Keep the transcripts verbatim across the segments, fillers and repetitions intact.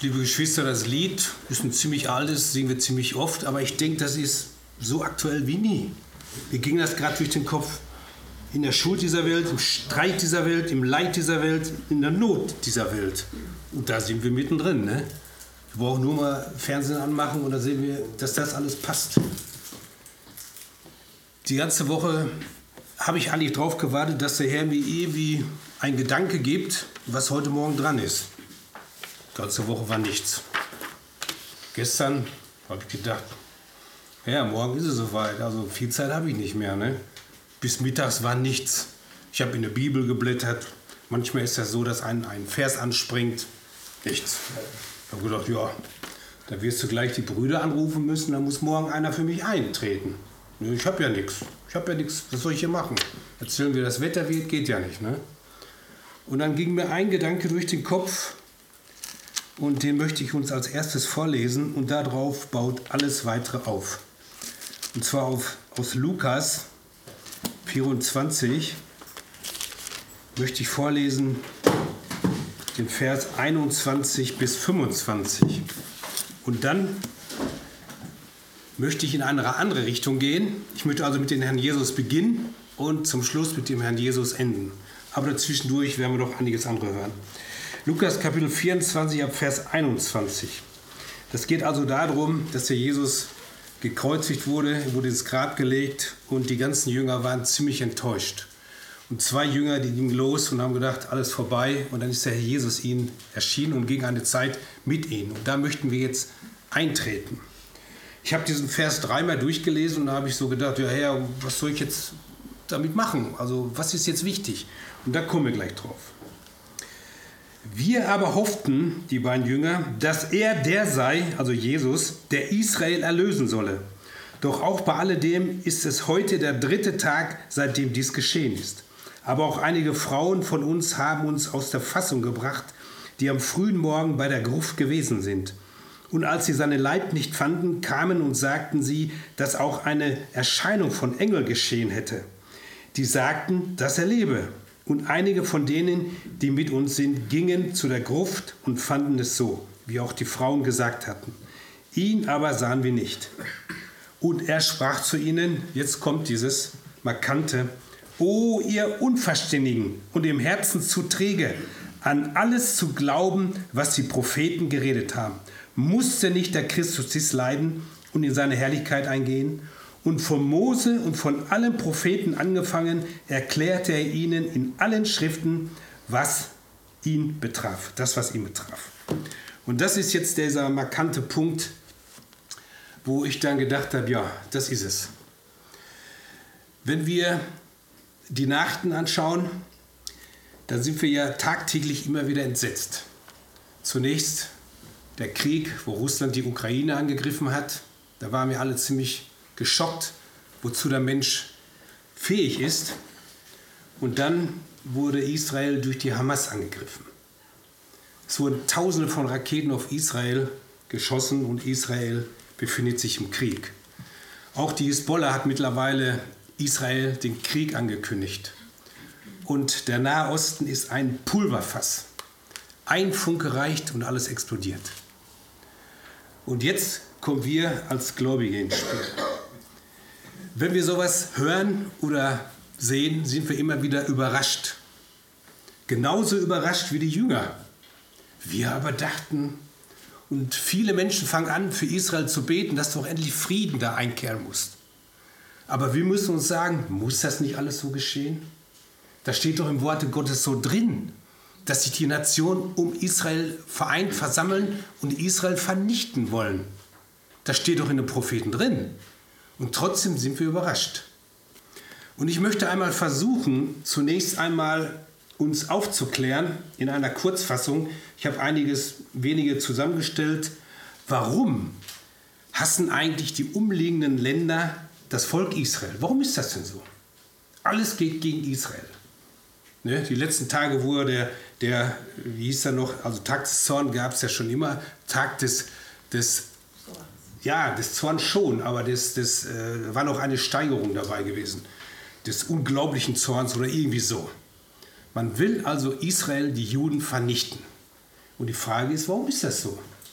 Liebe Geschwister, das Lied ist ein ziemlich altes, singen wir ziemlich oft, aber ich denke, das ist so aktuell wie nie. Mir ging das gerade durch den Kopf. In der Schuld dieser Welt, im Streit dieser Welt, im Leid dieser Welt, in der Not dieser Welt. Und da sind wir mittendrin. Ne? Wir brauchen nur mal Fernsehen anmachen und da sehen wir, dass das alles passt. Die ganze Woche habe ich eigentlich drauf gewartet, dass der Herr mir irgendwie einen Gedanke gibt, was heute Morgen dran ist. Die ganze Woche war nichts. Gestern habe ich gedacht, ja, morgen ist es soweit. Also viel Zeit habe ich nicht mehr. Ne? Bis mittags war nichts. Ich habe in der Bibel geblättert. Manchmal ist das so, dass ein, ein Vers anspringt. Nichts. Ich habe gedacht, ja, da wirst du gleich die Brüder anrufen müssen, da muss morgen einer für mich eintreten. Ich habe ja nichts. Ich habe ja nichts. Was soll ich hier machen? Erzählen wir, das Wetter wird, geht ja nicht. Ne? Und dann ging mir ein Gedanke durch den Kopf und den möchte ich uns als erstes vorlesen und darauf baut alles weitere auf. Und zwar auf, aus Lukas vierundzwanzig möchte ich vorlesen den Vers einundzwanzig bis fünfundzwanzig. Und dann möchte ich in eine andere Richtung gehen. Ich möchte also mit dem Herrn Jesus beginnen und zum Schluss mit dem Herrn Jesus enden. Aber dazwischendurch werden wir noch einiges andere hören. Lukas Kapitel vierundzwanzig ab Vers einundzwanzig. Das geht also darum, dass der Jesus gekreuzigt wurde, wurde ins Grab gelegt und die ganzen Jünger waren ziemlich enttäuscht. Und zwei Jünger, die gingen los und haben gedacht, alles vorbei. Und dann ist der Herr Jesus ihnen erschienen und ging eine Zeit mit ihnen. Und da möchten wir jetzt eintreten. Ich habe diesen Vers dreimal durchgelesen und da habe ich so gedacht, ja Herr, was soll ich jetzt damit machen? Also was ist jetzt wichtig? Und da kommen wir gleich drauf. Wir aber hofften, die beiden Jünger, dass er der sei, also Jesus, der Israel erlösen solle. Doch auch bei alledem ist es heute der dritte Tag, seitdem dies geschehen ist. Aber auch einige Frauen von uns haben uns aus der Fassung gebracht, die am frühen Morgen bei der Gruft gewesen sind. Und als sie seinen Leib nicht fanden, kamen und sagten sie, dass auch eine Erscheinung von Engel geschehen hätte. Die sagten, dass er lebe. Und einige von denen, die mit uns sind, gingen zu der Gruft und fanden es so, wie auch die Frauen gesagt hatten. Ihn aber sahen wir nicht. Und er sprach zu ihnen, jetzt kommt dieses markante, O ihr Unverständigen und im Herzen zu träge, an alles zu glauben, was die Propheten geredet haben. Musste nicht der Christus dies leiden und in seine Herrlichkeit eingehen? Und von Mose und von allen Propheten angefangen, erklärte er ihnen in allen Schriften, was ihn betraf, das, was ihn betraf. Und das ist jetzt dieser markante Punkt, wo ich dann gedacht habe, ja, das ist es. Wenn wir die Nachrichten anschauen, dann sind wir ja tagtäglich immer wieder entsetzt. Zunächst der Krieg, wo Russland die Ukraine angegriffen hat. Da waren wir alle ziemlich geschockt, wozu der Mensch fähig ist. Und dann wurde Israel durch die Hamas angegriffen. Es wurden Tausende von Raketen auf Israel geschossen und Israel befindet sich im Krieg. Auch die Hisbollah hat mittlerweile Israel den Krieg angekündigt. Und der Nahe Osten ist ein Pulverfass. Ein Funke reicht und alles explodiert. Und jetzt kommen wir als Gläubige ins Spiel. Wenn wir sowas hören oder sehen, sind wir immer wieder überrascht. Genauso überrascht wie die Jünger. Wir aber dachten, und viele Menschen fangen an, für Israel zu beten, dass doch endlich Frieden da einkehren muss. Aber wir müssen uns sagen, muss das nicht alles so geschehen? Da steht doch im Worte Gottes so drin, dass sich die Nationen um Israel vereint, versammeln und Israel vernichten wollen. Das steht doch in den Propheten drin. Und trotzdem sind wir überrascht. Und ich möchte einmal versuchen, zunächst einmal uns aufzuklären in einer Kurzfassung. Ich habe einiges wenige zusammengestellt. Warum hassen eigentlich die umliegenden Länder das Volk Israel? Warum ist das denn so? Alles geht gegen Israel. Ne? Die letzten Tage, wo der, der, wie hieß er noch, also Tag des Zorns gab es ja schon immer, Tag des, des ja, des Zorns schon, aber das, das äh, war noch eine Steigerung dabei gewesen, des unglaublichen Zorns oder irgendwie so. Man will also Israel, die Juden, vernichten. Und die Frage ist, warum ist das so?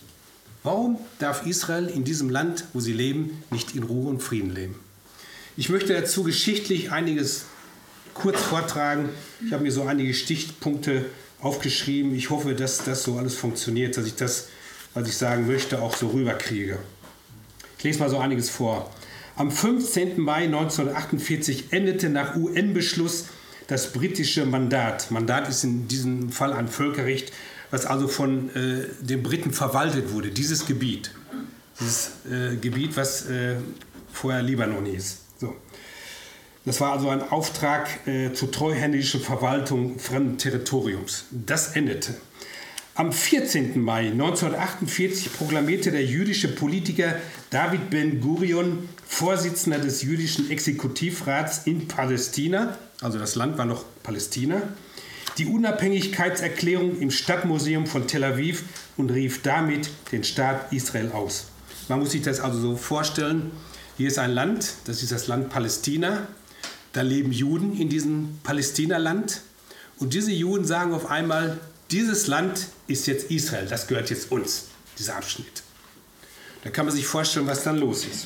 Warum darf Israel in diesem Land, wo sie leben, nicht in Ruhe und Frieden leben? Ich möchte dazu geschichtlich einiges kurz vortragen. Ich habe mir so einige Stichpunkte aufgeschrieben. Ich hoffe, dass das so alles funktioniert, dass ich das, was ich sagen möchte, auch so rüberkriege. Ich lese mal so einiges vor. Am fünfzehnten Mai neunzehnhundertachtundvierzig endete nach U N-Beschluss das britische Mandat. Mandat ist in diesem Fall ein Völkerrecht, was also von äh, den Briten verwaltet wurde, dieses Gebiet. Dieses äh, Gebiet, was äh, vorher Libanon hieß. So. Das war also ein Auftrag äh, zur treuhändischen Verwaltung fremden Territoriums. Das endete. Am vierzehnten Mai neunzehnhundertachtundvierzig proklamierte der jüdische Politiker David Ben-Gurion, Vorsitzender des jüdischen Exekutivrats in Palästina, also das Land war noch Palästina, die Unabhängigkeitserklärung im Stadtmuseum von Tel Aviv und rief damit den Staat Israel aus. Man muss sich das also so vorstellen, hier ist ein Land, das ist das Land Palästina, da leben Juden in diesem Palästina-Land und diese Juden sagen auf einmal, dieses Land ist jetzt Israel, das gehört jetzt uns, dieser Abschnitt. Da kann man sich vorstellen, was dann los ist.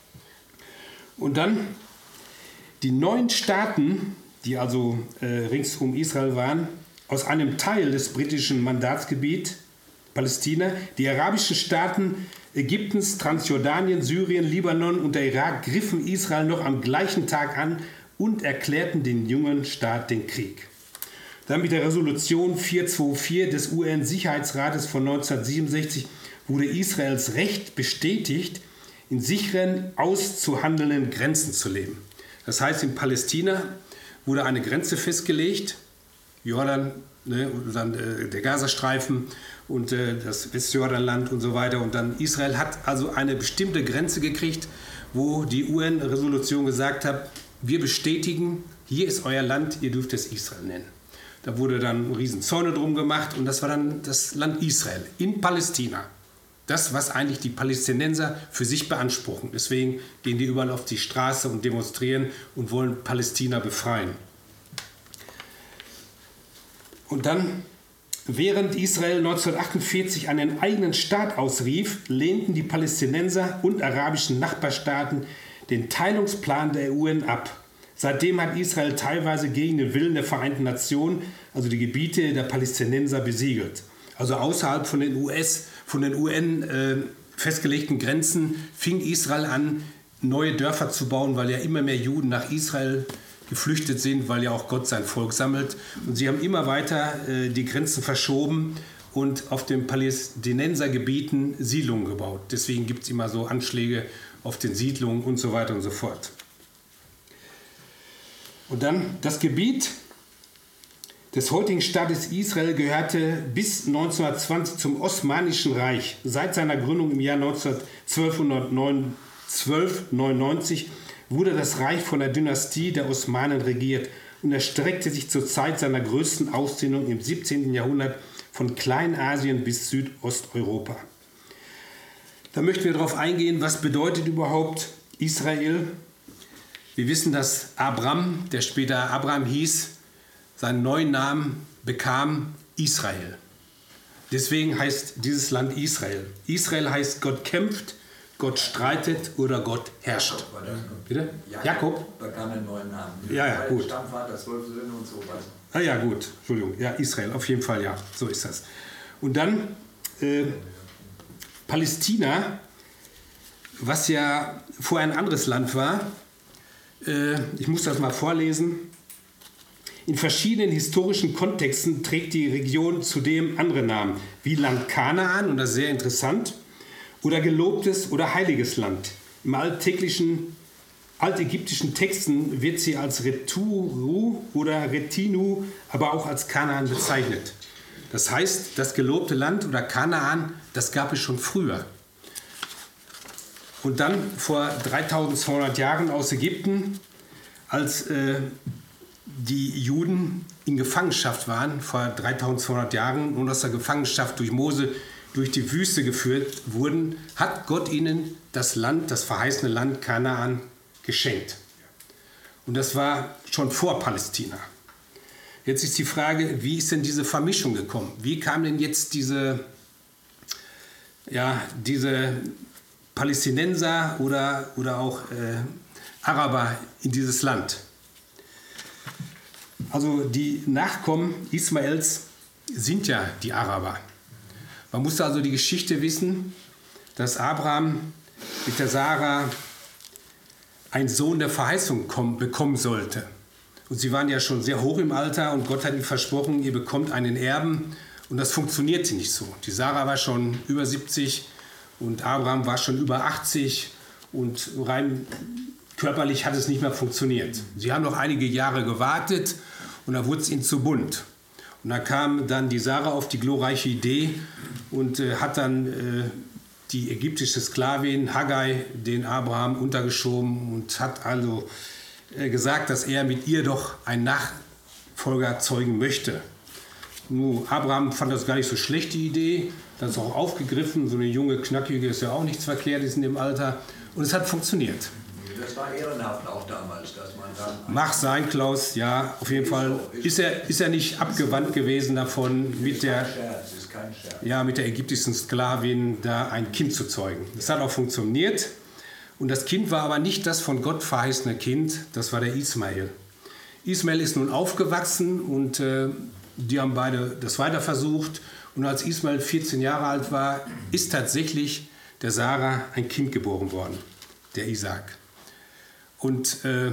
Und dann die neun Staaten, die also äh, rings um Israel waren, aus einem Teil des britischen Mandatsgebiets, Palästina, die arabischen Staaten Ägyptens, Transjordanien, Syrien, Libanon und der Irak griffen Israel noch am gleichen Tag an und erklärten den jungen Staat den Krieg. Dann mit der Resolution vierhundertvierundzwanzig des U N-Sicherheitsrates von neunzehnhundertsiebenundsechzig wurde Israels Recht bestätigt, in sicheren, auszuhandelnden Grenzen zu leben. Das heißt, in Palästina wurde eine Grenze festgelegt, Jordan, ne, und dann äh, der Gazastreifen und äh, das Westjordanland und so weiter. Und dann Israel hat also eine bestimmte Grenze gekriegt, wo die U N-Resolution gesagt hat, wir bestätigen, hier ist euer Land, ihr dürft es Israel nennen. Da wurde dann riesen Zäune drum gemacht und das war dann das Land Israel in Palästina. Das, was eigentlich die Palästinenser für sich beanspruchen. Deswegen gehen die überall auf die Straße und demonstrieren und wollen Palästina befreien. Und dann, während Israel neunzehnhundertachtundvierzig einen eigenen Staat ausrief, lehnten die Palästinenser und arabischen Nachbarstaaten den Teilungsplan der U N ab. Seitdem hat Israel teilweise gegen den Willen der Vereinten Nationen, also die Gebiete der Palästinenser, besiegelt. Also außerhalb von den U S, von den U N äh, festgelegten Grenzen fing Israel an, neue Dörfer zu bauen, weil ja immer mehr Juden nach Israel geflüchtet sind, weil ja auch Gott sein Volk sammelt. Und sie haben immer weiter äh, die Grenzen verschoben und auf den Palästinensergebieten Siedlungen gebaut. Deswegen gibt es immer so Anschläge auf den Siedlungen und so weiter und so fort. Und dann das Gebiet des heutigen Staates Israel gehörte bis neunzehnhundertzwanzig zum Osmanischen Reich. Seit seiner Gründung im Jahr zwölfhundertneunundneunzig wurde das Reich von der Dynastie der Osmanen regiert und erstreckte sich zur Zeit seiner größten Ausdehnung im siebzehnten Jahrhundert von Kleinasien bis Südosteuropa. Da möchten wir darauf eingehen, was bedeutet überhaupt Israel. Wir wissen, dass Abram, der später Abraham hieß, seinen neuen Namen bekam Israel. Deswegen heißt dieses Land Israel. Israel heißt Gott kämpft, Gott streitet oder Gott herrscht. Bitte? Jakob, Jakob bekam einen neuen Namen. Ja, ja, gut. Stammvater, zwölf Söhne und so weiter. Ah ja, gut. Entschuldigung. Ja, Israel, auf jeden Fall, ja. So ist das. Und dann äh, Palästina, was ja vorher ein anderes Land war. Äh, ich muss das mal vorlesen. In verschiedenen historischen Kontexten trägt die Region zudem andere Namen, wie Land Kanaan, und das ist sehr interessant, oder gelobtes oder heiliges Land. Im alltäglichen, altägyptischen Texten wird sie als Returu oder Retinu, aber auch als Kanaan bezeichnet. Das heißt, das gelobte Land oder Kanaan, das gab es schon früher. Und dann vor dreitausendzweihundert Jahren aus Ägypten, als äh, die Juden in Gefangenschaft waren, vor dreitausendzweihundert Jahren, und aus der Gefangenschaft durch Mose durch die Wüste geführt wurden, hat Gott ihnen das Land, das verheißene Land Kanaan geschenkt. Und das war schon vor Palästina. Jetzt ist die Frage, wie ist denn diese Vermischung gekommen? Wie kam denn jetzt diese, ja, diese Palästinenser oder, oder auch äh, Araber in dieses Land. Also die Nachkommen Ismaels sind ja die Araber. Man musste also die Geschichte wissen, dass Abraham mit der Sarah einen Sohn der Verheißung kommen, bekommen sollte. Und sie waren ja schon sehr hoch im Alter und Gott hat ihnen versprochen, ihr bekommt einen Erben. Und das funktionierte nicht so. Die Sarah war schon über siebzig und Abraham war schon über achtzig und rein körperlich hat es nicht mehr funktioniert. Sie haben noch einige Jahre gewartet und da wurde es ihnen zu bunt. Und da kam dann die Sarah auf die glorreiche Idee und äh, hat dann äh, die ägyptische Sklavin Haggai den Abraham untergeschoben und hat also äh, gesagt, dass er mit ihr doch einen Nachfolger zeugen möchte. Nun, Abraham fand das gar nicht so schlecht, die Idee. Das ist auch aufgegriffen. So eine junge, knackige ist ja auch nichts Verkehrtes in dem Alter. Und es hat funktioniert. Das war ehrenhaft auch damals, dass man dann... Mach sein, Klaus, ja, auf jeden Fall. Ist er, ist er nicht abgewandt gewesen davon, mit der, Scherz, ist kein Scherz. ja, mit der ägyptischen Sklavin da ein Kind zu zeugen. Das hat auch funktioniert. Und das Kind war aber nicht das von Gott verheißene Kind, das war der Ismael. Ismael ist nun aufgewachsen und äh, die haben beide das weiter versucht. Und als Ismael vierzehn Jahre alt war, ist tatsächlich der Sarah ein Kind geboren worden, der Isaak. Und äh,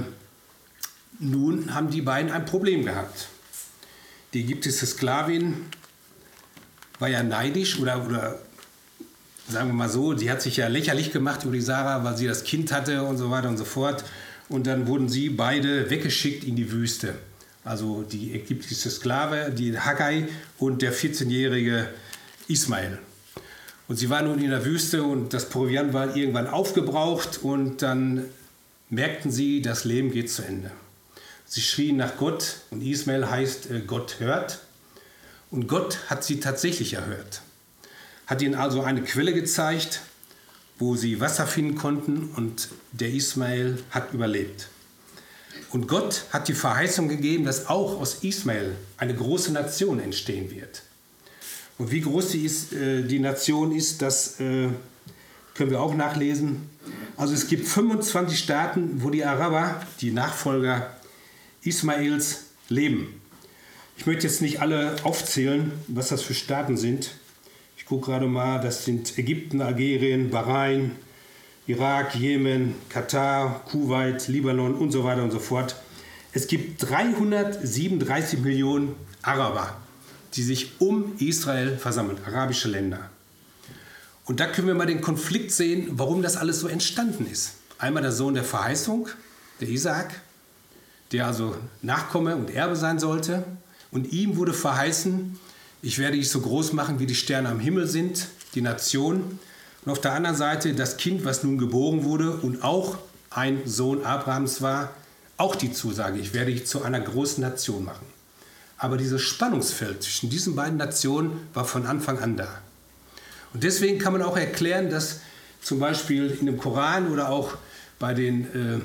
nun haben die beiden ein Problem gehabt. Die ägyptische Sklavin war ja neidisch oder, oder sagen wir mal so, die hat sich ja lächerlich gemacht über die Sarah, weil sie das Kind hatte und so weiter und so fort. Und dann wurden sie beide weggeschickt in die Wüste. Also die ägyptische Sklave, die Haggai und der vierzehnjährige Ismael. Und sie waren nun in der Wüste und das Proviant war irgendwann aufgebraucht und dann merkten sie, das Leben geht zu Ende. Sie schrien nach Gott und Ismael heißt, äh, Gott hört. Und Gott hat sie tatsächlich erhört. Hat ihnen also eine Quelle gezeigt, wo sie Wasser finden konnten und der Ismael hat überlebt. Und Gott hat die Verheißung gegeben, dass auch aus Ismael eine große Nation entstehen wird. Und wie groß die, ist, äh, die Nation ist, das äh, können wir auch nachlesen. Also es gibt fünfundzwanzig Staaten, wo die Araber, die Nachfolger Ismaels, leben. Ich möchte jetzt nicht alle aufzählen, was das für Staaten sind. Ich gucke gerade mal, das sind Ägypten, Algerien, Bahrain, Irak, Jemen, Katar, Kuwait, Libanon und so weiter und so fort. Es gibt dreihundertsiebenunddreißig Millionen Araber, die sich um Israel versammeln, arabische Länder. Und da können wir mal den Konflikt sehen, warum das alles so entstanden ist. Einmal der Sohn der Verheißung, der Isaak, der also Nachkomme und Erbe sein sollte. Und ihm wurde verheißen, ich werde dich so groß machen, wie die Sterne am Himmel sind, die Nation. Und auf der anderen Seite das Kind, was nun geboren wurde und auch ein Sohn Abrahams war, auch die Zusage, ich werde dich zu einer großen Nation machen. Aber dieses Spannungsfeld zwischen diesen beiden Nationen war von Anfang an da. Und deswegen kann man auch erklären, dass zum Beispiel in dem Koran oder auch bei den,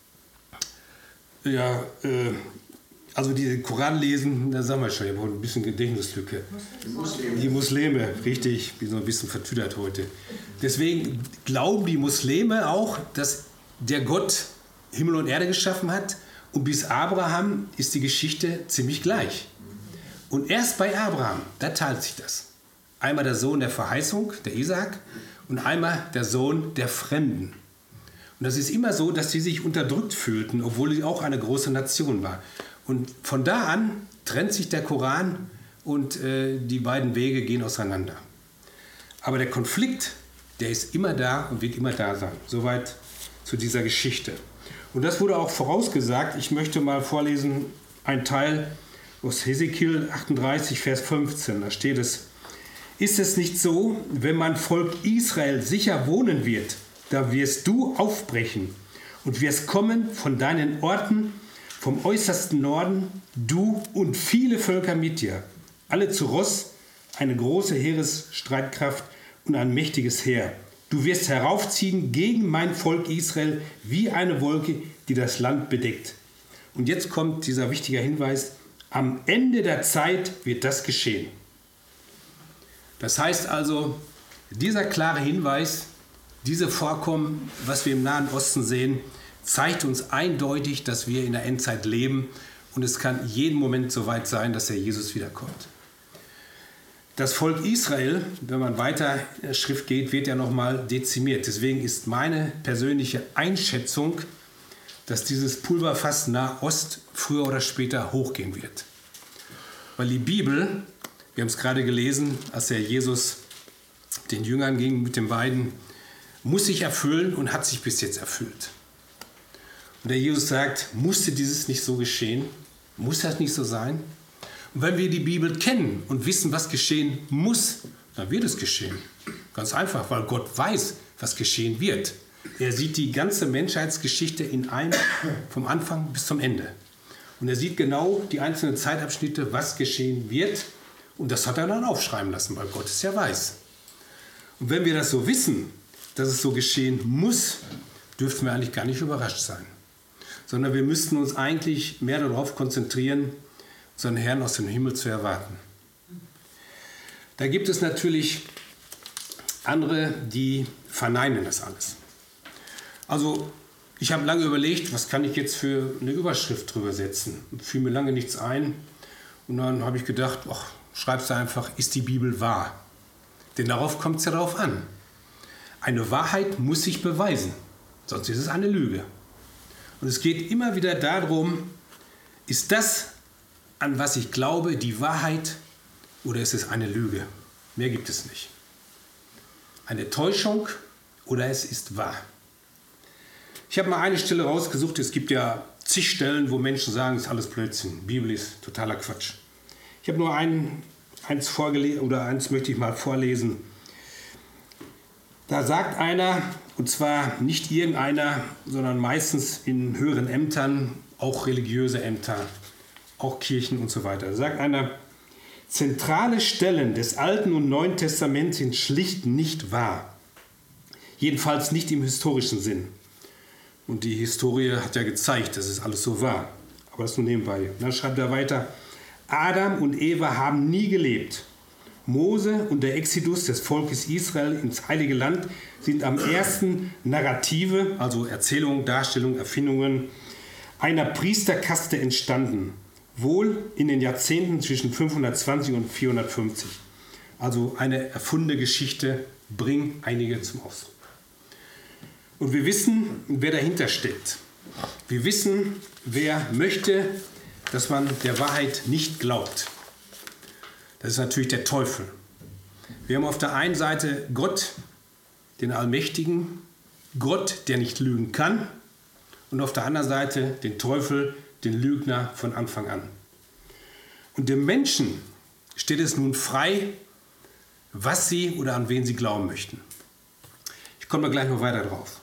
äh, ja, äh, also die Koran lesen, da sagen wir schon, ich habe ein bisschen Gedächtnislücke. Die Muslime. Die Muslime, richtig, bin so ein bisschen vertüdert heute. Deswegen glauben die Muslime auch, dass der Gott Himmel und Erde geschaffen hat und bis Abraham ist die Geschichte ziemlich gleich. Und erst bei Abraham, da teilt sich das. Einmal der Sohn der Verheißung, der Isaak, und einmal der Sohn der Fremden. Und das ist immer so, dass sie sich unterdrückt fühlten, obwohl sie auch eine große Nation war. Und von da an trennt sich der Koran und äh, die beiden Wege gehen auseinander. Aber der Konflikt, der ist immer da und wird immer da sein. Soweit zu dieser Geschichte. Und das wurde auch vorausgesagt. Ich möchte mal vorlesen, ein Teil aus Hesekiel achtunddreißig, Vers fünfzehn. Da steht es: Ist es nicht so, wenn mein Volk Israel sicher wohnen wird, da wirst du aufbrechen und wirst kommen von deinen Orten, vom äußersten Norden, du und viele Völker mit dir, alle zu Ross, eine große Heeresstreitkraft und ein mächtiges Heer. Du wirst heraufziehen gegen mein Volk Israel wie eine Wolke, die das Land bedeckt. Und jetzt kommt dieser wichtige Hinweis: Am Ende der Zeit wird das geschehen. Das heißt also, Dieser klare Hinweis, diese Vorkommen, was wir im Nahen Osten sehen, zeigt uns eindeutig, dass wir in der Endzeit leben und es kann jeden Moment so weit sein, dass der Jesus wiederkommt. Das Volk Israel, wenn man weiter in der Schrift geht, wird ja nochmal dezimiert. Deswegen ist meine persönliche Einschätzung, dass dieses Pulverfass Nahost früher oder später hochgehen wird. Weil die Bibel, wir haben es gerade gelesen, als der Jesus den Jüngern ging mit den beiden, muss sich erfüllen und hat sich bis jetzt erfüllt. Und der Jesus sagt, musste dieses nicht so geschehen? Muss das nicht so sein? Und wenn wir die Bibel kennen und wissen, was geschehen muss, dann wird es geschehen. Ganz einfach, weil Gott weiß, was geschehen wird. Er sieht die ganze Menschheitsgeschichte in einem, vom Anfang bis zum Ende. Und er sieht genau die einzelnen Zeitabschnitte, was geschehen wird. Und das hat er dann aufschreiben lassen, weil Gott es ja weiß. Und wenn wir das so wissen, dass es so geschehen muss, dürften wir eigentlich gar nicht überrascht sein. Sondern wir müssten uns eigentlich mehr darauf konzentrieren, unseren Herrn aus dem Himmel zu erwarten. Da gibt es natürlich andere, die verneinen das alles. Also ich habe lange überlegt, was kann ich jetzt für eine Überschrift drüber setzen. Fiel mir lange nichts ein. Und dann habe ich gedacht, ach, schreibst du einfach, ist die Bibel wahr? Denn darauf kommt es ja darauf an. Eine Wahrheit muss sich beweisen, sonst ist es eine Lüge. Und es geht immer wieder darum, ist das, an was ich glaube, die Wahrheit oder ist es eine Lüge? Mehr gibt es nicht. Eine Täuschung oder es ist wahr. Ich habe mal eine Stelle rausgesucht, es gibt ja zig Stellen, wo Menschen sagen, es ist alles Blödsinn, die Bibel ist totaler Quatsch. Ich habe nur ein, eins vorgelesen, oder eins möchte ich mal vorlesen. Da sagt einer, und zwar nicht irgendeiner, sondern meistens in höheren Ämtern, auch religiöse Ämter, auch Kirchen und so weiter. Da sagt einer, zentrale Stellen des Alten und Neuen Testaments sind schlicht nicht wahr. Jedenfalls nicht im historischen Sinn. Und die Historie hat ja gezeigt, dass es alles so war. Aber das nur nebenbei. Dann schreibt er weiter, Adam und Eva haben nie gelebt. Mose und der Exodus des Volkes Israel ins Heilige Land sind am ersten Narrative, also Erzählungen, Darstellungen, Erfindungen, einer Priesterkaste entstanden. Wohl in den Jahrzehnten zwischen fünfhundertzwanzig und vierhundertfünfzig. Also eine erfundene Geschichte, bringen einige zum Ausdruck. Und wir wissen, wer dahinter steckt. Wir wissen, wer möchte, dass man der Wahrheit nicht glaubt. Das ist natürlich der Teufel. Wir haben auf der einen Seite Gott, den Allmächtigen, Gott, der nicht lügen kann, und auf der anderen Seite den Teufel, den Lügner von Anfang an. Und dem Menschen steht es nun frei, was sie oder an wen sie glauben möchten. Ich komme da gleich noch weiter drauf.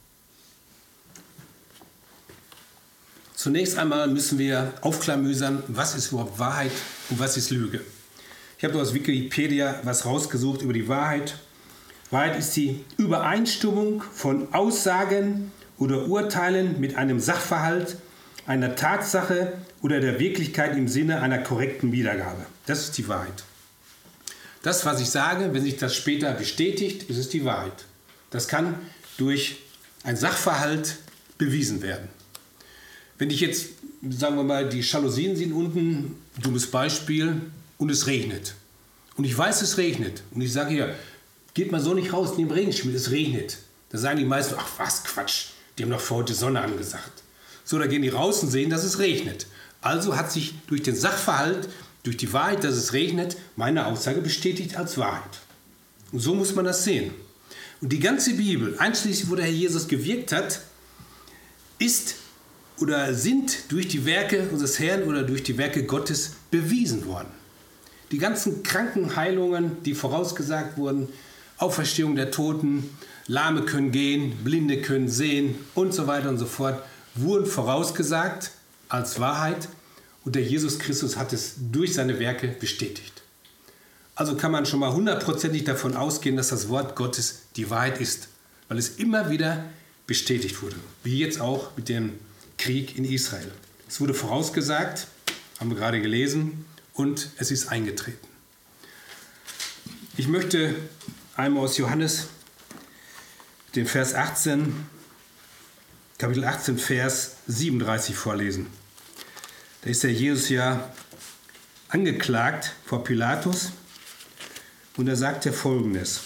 Zunächst einmal müssen wir aufklamüsern, was ist überhaupt Wahrheit und was ist Lüge. Ich habe aus Wikipedia was rausgesucht über die Wahrheit. Wahrheit ist die Übereinstimmung von Aussagen oder Urteilen mit einem Sachverhalt, einer Tatsache oder der Wirklichkeit im Sinne einer korrekten Wiedergabe. Das ist die Wahrheit. Das, was ich sage, wenn sich das später bestätigt, ist es die Wahrheit. Das kann durch ein Sachverhalt bewiesen werden. Wenn ich jetzt, sagen wir mal, die Jalousien sind unten, dummes Beispiel, und es regnet. Und ich weiß, es regnet. Und ich sage hier, geht mal so nicht raus in den Regenschmied, es regnet. Da sagen die meisten, ach was, Quatsch, die haben doch für heute Sonne angesagt. So, da gehen die raus und sehen, dass es regnet. Also hat sich durch den Sachverhalt, durch die Wahrheit, dass es regnet, meine Aussage bestätigt als Wahrheit. Und so muss man das sehen. Und die ganze Bibel, einschließlich wo der Herr Jesus gewirkt hat, ist oder sind durch die Werke unseres Herrn oder durch die Werke Gottes bewiesen worden. Die ganzen Krankenheilungen, die vorausgesagt wurden, Auferstehung der Toten, Lahme können gehen, Blinde können sehen und so weiter und so fort, wurden vorausgesagt als Wahrheit und der Jesus Christus hat es durch seine Werke bestätigt. Also kann man schon mal hundertprozentig davon ausgehen, dass das Wort Gottes die Wahrheit ist, weil es immer wieder bestätigt wurde, wie jetzt auch mit dem Krieg in Israel. Es wurde vorausgesagt, haben wir gerade gelesen, und es ist eingetreten. Ich möchte einmal aus Johannes, den Vers achtzehn, Kapitel achtzehn, Vers siebenunddreißig vorlesen. Da ist der Jesus ja angeklagt vor Pilatus und da sagt er Folgendes.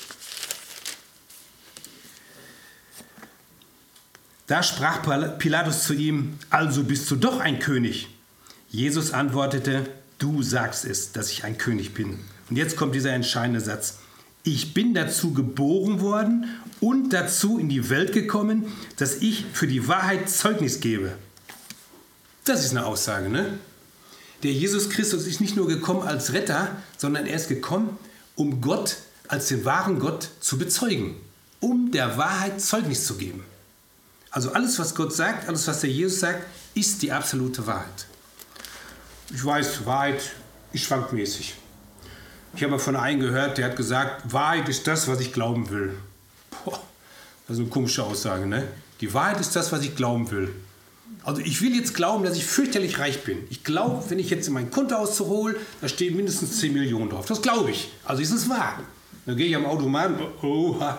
Da sprach Pilatus zu ihm: Also bist du doch ein König. Jesus antwortete: Du sagst es, dass ich ein König bin. Und jetzt kommt dieser entscheidende Satz. Ich bin dazu geboren worden und dazu in die Welt gekommen, dass ich für die Wahrheit Zeugnis gebe. Das ist eine Aussage, ne? Der Jesus Christus ist nicht nur gekommen als Retter, sondern er ist gekommen, um Gott als den wahren Gott zu bezeugen, um der Wahrheit Zeugnis zu geben. Also alles, was Gott sagt, alles, was der Jesus sagt, ist die absolute Wahrheit. Ich weiß, Wahrheit ist schwankmäßig. Ich habe mal von einem gehört, der hat gesagt, Wahrheit ist das, was ich glauben will. Boah, das ist eine komische Aussage, ne? Die Wahrheit ist das, was ich glauben will. Also ich will jetzt glauben, dass ich fürchterlich reich bin. Ich glaube, wenn ich jetzt in mein Kontoauszug hole, da stehen mindestens zehn Millionen drauf. Das glaube ich. Also ist es wahr. Dann gehe ich am Automaten, oh, oh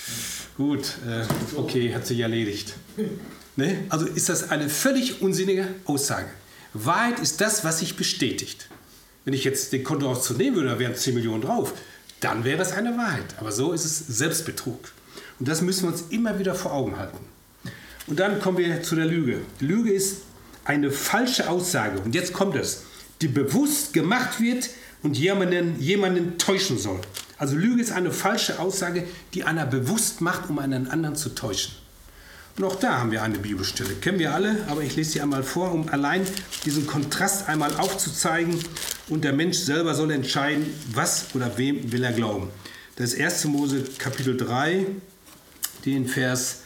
gut, äh, okay, hat sich erledigt. Ne? Also ist das eine völlig unsinnige Aussage. Wahrheit ist das, was sich bestätigt. Wenn ich jetzt den Kontoauszug nehmen würde, da wären zehn Millionen drauf, dann wäre das eine Wahrheit. Aber so ist es Selbstbetrug. Und das müssen wir uns immer wieder vor Augen halten. Und dann kommen wir zu der Lüge. Die Lüge ist eine falsche Aussage. Und jetzt kommt es, die bewusst gemacht wird und jemanden, jemanden täuschen soll. Also Lüge ist eine falsche Aussage, die einer bewusst macht, um einen anderen zu täuschen. Und auch da haben wir eine Bibelstelle. Kennen wir alle, aber ich lese sie einmal vor, um allein diesen Kontrast einmal aufzuzeigen. Und der Mensch selber soll entscheiden, was oder wem will er glauben. Das ist erste Mose Kapitel drei, den Vers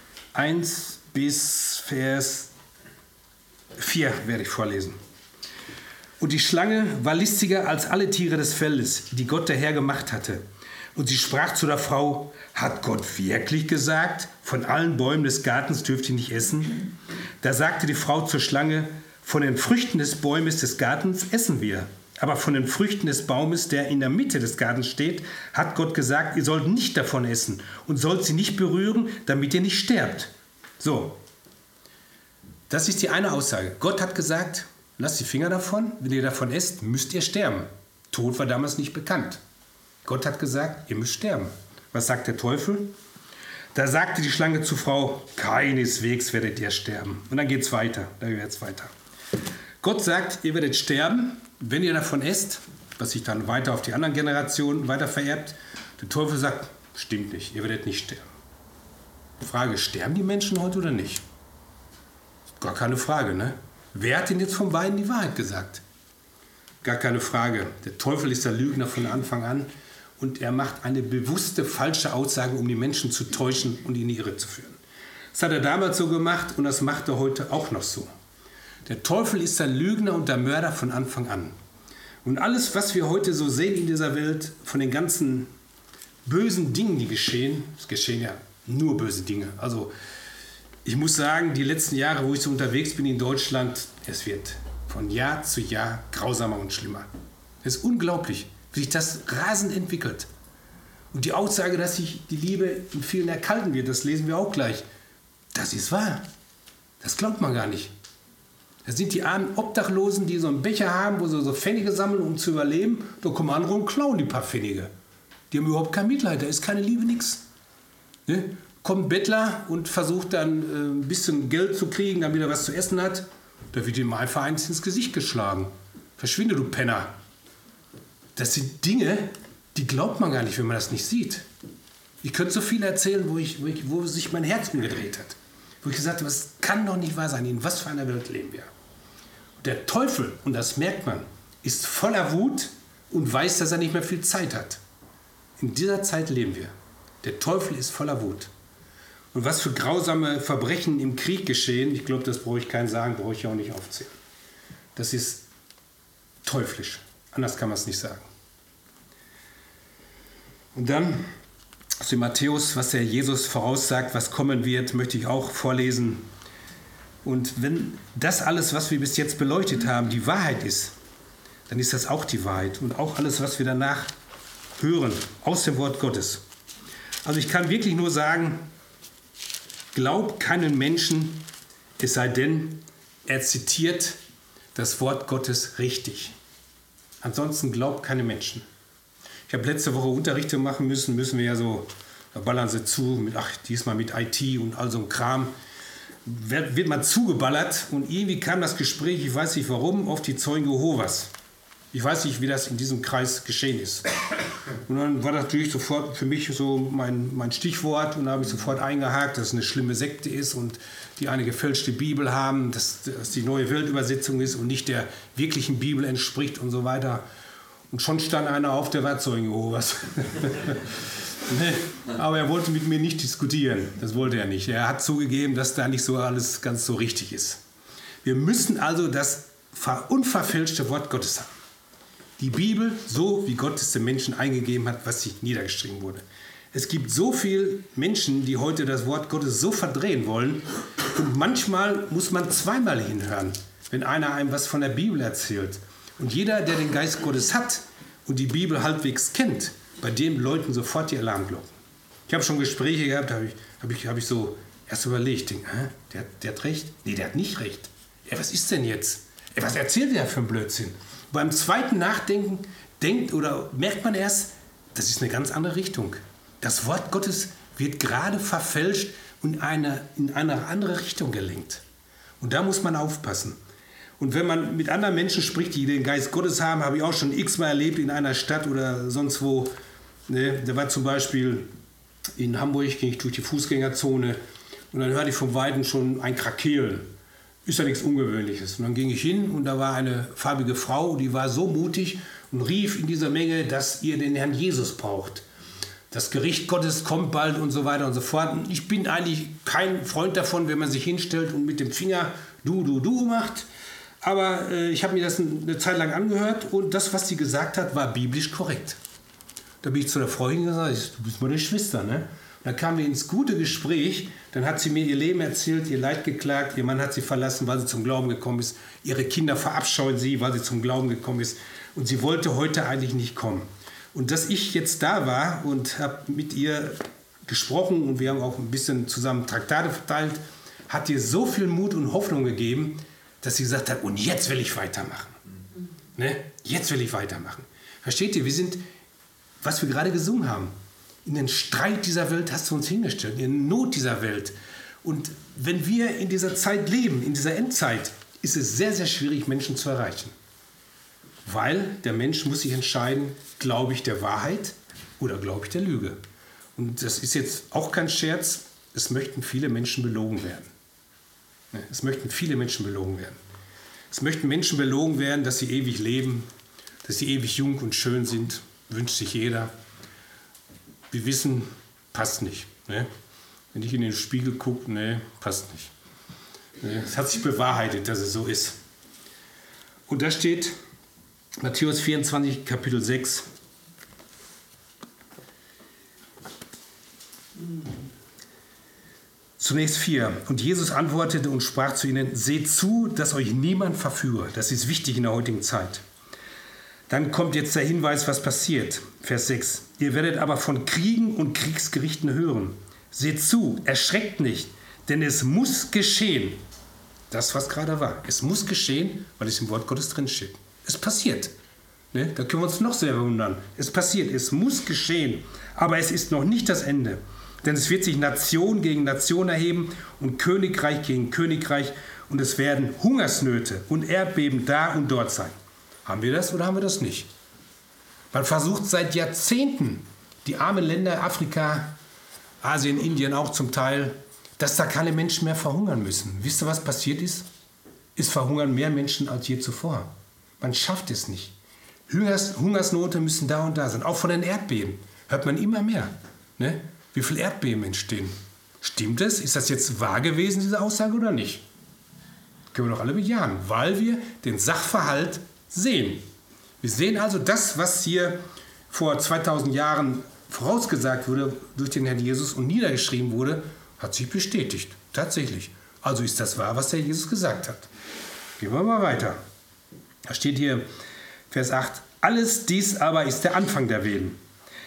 eins bis Vers vier werde ich vorlesen. Und die Schlange war listiger als alle Tiere des Feldes, die Gott der Herr gemacht hatte. Und sie sprach zu der Frau: Hat Gott wirklich gesagt, von allen Bäumen des Gartens dürft ihr nicht essen? Da sagte die Frau zur Schlange: Von den Früchten des Bäumes des Gartens essen wir. Aber von den Früchten des Baumes, der in der Mitte des Gartens steht, hat Gott gesagt, ihr sollt nicht davon essen und sollt sie nicht berühren, damit ihr nicht sterbt. So, das ist die eine Aussage. Gott hat gesagt, lasst die Finger davon, wenn ihr davon esst, müsst ihr sterben. Tod war damals nicht bekannt. Gott hat gesagt, ihr müsst sterben. Was sagt der Teufel? Da sagte die Schlange zur Frau, keineswegs werdet ihr sterben. Und dann geht es weiter, da geht es weiter. Gott sagt, ihr werdet sterben, wenn ihr davon esst, was sich dann weiter auf die anderen Generationen weiter vererbt. Der Teufel sagt, stimmt nicht, ihr werdet nicht sterben. Frage, sterben die Menschen heute oder nicht? Gar keine Frage, ne? Wer hat denn jetzt von beiden die Wahrheit gesagt? Gar keine Frage. Der Teufel ist der Lügner von Anfang an und er macht eine bewusste falsche Aussage, um die Menschen zu täuschen und in die Irre zu führen. Das hat er damals so gemacht und das macht er heute auch noch so. Der Teufel ist der Lügner und der Mörder von Anfang an. Und alles, was wir heute so sehen in dieser Welt, von den ganzen bösen Dingen, die geschehen, es geschehen ja nur böse Dinge. Also ich muss sagen, die letzten Jahre, wo ich so unterwegs bin in Deutschland, es wird von Jahr zu Jahr grausamer und schlimmer. Es ist unglaublich, wie sich das rasend entwickelt. Und die Aussage, dass sich die Liebe in vielen erkalten wird, das lesen wir auch gleich. Das ist wahr. Das glaubt man gar nicht. Das sind die armen Obdachlosen, die so einen Becher haben, wo sie so Pfennige sammeln, um zu überleben. Da kommen andere und klauen die paar Pfennige. Die haben überhaupt kein Mitleid, da ist keine Liebe, nichts. Ne? Kommt ein Bettler und versucht dann äh, ein bisschen Geld zu kriegen, damit er was zu essen hat. Da wird ihm einfach eins ins Gesicht geschlagen. Verschwinde, du Penner. Das sind Dinge, die glaubt man gar nicht, wenn man das nicht sieht. Ich könnte so viel erzählen, wo, ich, wo, ich, wo sich mein Herz umgedreht hat. Wo ich gesagt habe, das kann doch nicht wahr sein. In was für einer Welt leben wir? Und der Teufel, und das merkt man, ist voller Wut und weiß, dass er nicht mehr viel Zeit hat. In dieser Zeit leben wir. Der Teufel ist voller Wut. Und was für grausame Verbrechen im Krieg geschehen, ich glaube, das brauche ich keinen sagen, brauche ich auch nicht aufzählen. Das ist teuflisch. Anders kann man es nicht sagen. Und dann aus dem Matthäus, was der Jesus voraussagt, was kommen wird, möchte ich auch vorlesen. Und wenn das alles, was wir bis jetzt beleuchtet haben, die Wahrheit ist, dann ist das auch die Wahrheit. Und auch alles, was wir danach hören aus dem Wort Gottes, Also ich kann wirklich nur sagen, glaubt keinen Menschen, es sei denn, er zitiert das Wort Gottes richtig. Ansonsten glaubt keine Menschen. Ich habe letzte Woche Unterrichte machen müssen, müssen wir ja so, da ballern sie zu, mit, ach, diesmal mit I T und all so ein Kram. Wird, wird man zugeballert und irgendwie kam das Gespräch, ich weiß nicht warum, auf die Zeugen Jehovas. Ich weiß nicht, wie das in diesem Kreis geschehen ist. Und dann war das natürlich sofort für mich so mein, mein Stichwort und da habe ich sofort eingehakt, dass es eine schlimme Sekte ist und die eine gefälschte Bibel haben, dass das die neue Weltübersetzung ist und nicht der wirklichen Bibel entspricht und so weiter. Und schon stand einer auf, der war Zeugen Jehovas. Nee, aber er wollte mit mir nicht diskutieren. Das wollte er nicht. Er hat zugegeben, dass da nicht so alles ganz so richtig ist. Wir müssen also das unverfälschte Wort Gottes haben. Die Bibel, so wie Gott es den Menschen eingegeben hat, was sich niedergeschrieben wurde. Es gibt so viele Menschen, die heute das Wort Gottes so verdrehen wollen. Und manchmal muss man zweimal hinhören, wenn einer einem was von der Bibel erzählt. Und jeder, der den Geist Gottes hat und die Bibel halbwegs kennt, bei dem läuten sofort die Alarmglocken. Ich habe schon Gespräche gehabt, da habe ich, hab ich, hab ich so erst überlegt, denk, hä, der, der hat recht? Nee, der hat nicht recht. Ja, was ist denn jetzt? Ja, was erzählt der für einen Blödsinn? Beim zweiten Nachdenken denkt oder merkt man erst, das ist eine ganz andere Richtung. Das Wort Gottes wird gerade verfälscht und eine, in eine andere Richtung gelenkt. Und da muss man aufpassen. Und wenn man mit anderen Menschen spricht, die den Geist Gottes haben, habe ich auch schon x-mal erlebt in einer Stadt oder sonst wo. Ne? Da war zum Beispiel in Hamburg, ging ich durch die Fußgängerzone und dann hörte ich vom Weiten schon ein Krakeelen. Ist ja nichts Ungewöhnliches. Und dann ging ich hin und da war eine farbige Frau, die war so mutig und rief in dieser Menge, dass ihr den Herrn Jesus braucht. Das Gericht Gottes kommt bald und so weiter und so fort. Und ich bin eigentlich kein Freund davon, wenn man sich hinstellt und mit dem Finger du, du, du macht. Aber äh, ich habe mir das eine Zeit lang angehört und das, was sie gesagt hat, war biblisch korrekt. Da bin ich zu der Freundin gesagt, du bist meine Schwester, ne? Und dann kamen wir ins gute Gespräch, dann hat sie mir ihr Leben erzählt, ihr Leid geklagt, ihr Mann hat sie verlassen, weil sie zum Glauben gekommen ist, ihre Kinder verabscheuen sie, weil sie zum Glauben gekommen ist und sie wollte heute eigentlich nicht kommen. Und dass ich jetzt da war und habe mit ihr gesprochen und wir haben auch ein bisschen zusammen Traktate verteilt, hat ihr so viel Mut und Hoffnung gegeben, dass sie gesagt hat, und jetzt will ich weitermachen. Ne? Jetzt will ich weitermachen. Versteht ihr, wir sind, was wir gerade gesungen haben, in den Streit dieser Welt hast du uns hingestellt, in der Not dieser Welt. Und wenn wir in dieser Zeit leben, in dieser Endzeit, ist es sehr, sehr schwierig, Menschen zu erreichen. Weil der Mensch muss sich entscheiden, glaube ich der Wahrheit oder glaube ich der Lüge. Und das ist jetzt auch kein Scherz, es möchten viele Menschen belogen werden. Es möchten viele Menschen belogen werden. Es möchten Menschen belogen werden, dass sie ewig leben, dass sie ewig jung und schön sind, wünscht sich jeder. Wir wissen, passt nicht. Ne? Wenn ich in den Spiegel gucke, ne, passt nicht. Ne? Es hat sich bewahrheitet, dass es so ist. Und da steht Matthäus vierundzwanzig, Kapitel sechs. Zunächst vier. Und Jesus antwortete und sprach zu ihnen, seht zu, dass euch niemand verführe. Das ist wichtig in der heutigen Zeit. Dann kommt jetzt der Hinweis, was passiert. Vers sechs. Ihr werdet aber von Kriegen und Kriegsgerichten hören. Seht zu, erschreckt nicht, denn es muss geschehen. Das, was gerade war. Es muss geschehen, weil es im Wort Gottes drinsteht. Es passiert. Ne? Da können wir uns noch sehr wundern. Es passiert, es muss geschehen. Aber es ist noch nicht das Ende. Denn es wird sich Nation gegen Nation erheben und Königreich gegen Königreich. Und es werden Hungersnöte und Erdbeben da und dort sein. Haben wir das oder haben wir das nicht? Man versucht seit Jahrzehnten, die armen Länder Afrika, Asien, Indien auch zum Teil, dass da keine Menschen mehr verhungern müssen. Wisst ihr, was passiert ist? Es verhungern mehr Menschen als je zuvor. Man schafft es nicht. Hungers, Hungersnote müssen da und da sein. Auch von den Erdbeben hört man immer mehr. Ne? Wie viele Erdbeben entstehen? Stimmt es? Ist das jetzt wahr gewesen, diese Aussage, oder nicht? Können wir doch alle bejahen, weil wir den Sachverhalt sehen. Wir sehen also das, was hier vor zweitausend Jahren vorausgesagt wurde durch den Herrn Jesus und niedergeschrieben wurde, hat sich bestätigt. Tatsächlich. Also ist das wahr, was der Jesus gesagt hat. Gehen wir mal weiter. Da steht hier, Vers acht. Alles dies aber ist der Anfang der Wehen.